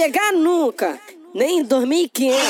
pegar nunca, nem em 2500.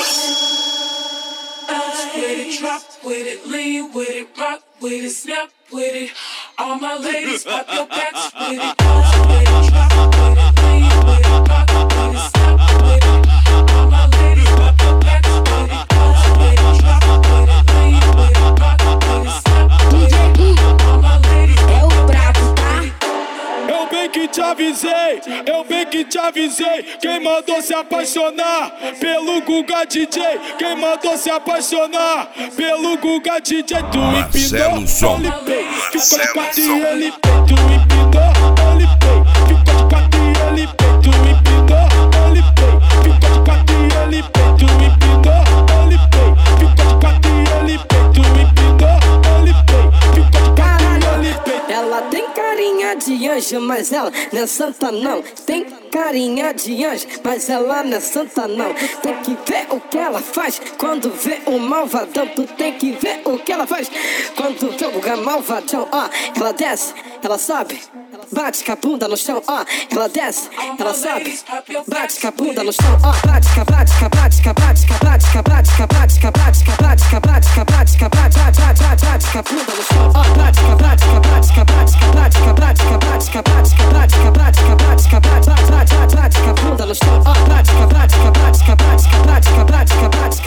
With it, drop with it, lean with it, rock with it, snap with it. All my ladies pop your backs with it. Bounce with it, drop with it, lean with it, rock with it, snap with it. All my ladies pop your backs with it. Bounce with it, drop with it, lean with it, rock with it, snap with it. All my ladies é o brabo, tá? Eu bem que te avisei, eu bem que te avisei. Quem mandou se apaixonar pelo Guga DJ? Quem mandou se apaixonar pelo Guga DJ? Tu empinou, ele pei, ficou de quatro e ele pei. Tu empinou, ele pei, ficou de quatro e ele pei. Tu empinou, ele pei, ficou de quatro e ele pei. Tu empinou, ele pei, ficou de quatro e ele pei. Tu empinou, ele pei, ficou de quatro e ele pei. Ela tem carinha de anjo, mas ela não é santa não. Tem carinha de anjo, mas ela não é santa não. Tem que ver o que ela faz quando vê um malvadão. Tu tem que ver o que ela faz quando vê o malvadão. Ó, ela desce, ela sobe, bate com a bunda no chão. Ó, ela desce, ela sobe, bate com a bunda no chão. Ó, bate, bate, bate, bate, bate, bate, bate, bate, bate, bate, bate, bate, bate, bate, bate com a bunda no chão. Ó, bate, bate, bate, bate, bate, bate, bate, bate, bate, bate, bate com a bunda no chão. Ó, bate, bate, bate, bate, bate, bate, bate,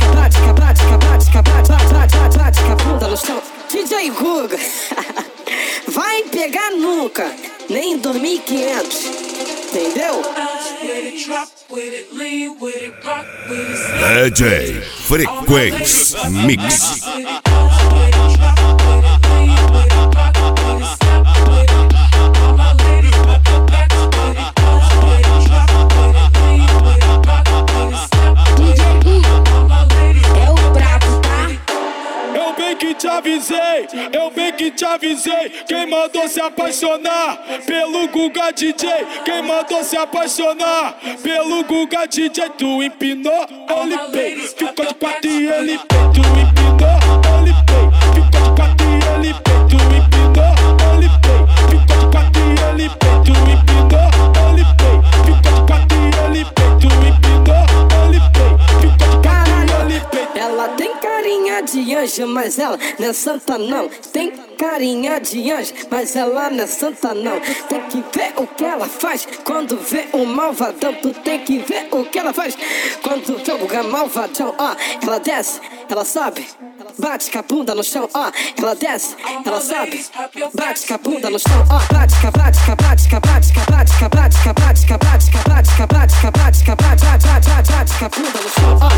bate com a bunda no chão. DJ Guga, vai pegar nunca, nem em 2500, entendeu? DJ Frequência Mix. Te avisei, eu bem que te avisei. Quem mandou se apaixonar pelo Guga DJ? Quem mandou se apaixonar pelo Guga DJ? Tu empinou, ele pei, ficou de quatro e ele pei. Tu empinou, ele pei, ficou de quatro e ele pei. Tu empinou, ele pei, ficou de quatro e ele pei. Tu empinou, ele pei, ficou de quatro e ele pei. Tu empinou, ele pei, ficou de quatro e ele pei. Ela tem carinha de anjo, mas ela não é santa não. Tem carinha de anjo, mas ela não é santa não. Tem que ver o que ela faz quando vê um malvadão. Tu tem que ver o que ela faz quando vê o malvadão. Ó, ela desce, ela sobe, bate com a bunda no chão. Ó, ela desce, ela sobe, bate com a bunda no chão. Ó, bate, bate, bate, bate, bate, bate, bate, bate, bate, bate, bate, bate com a bunda no chão. Ó,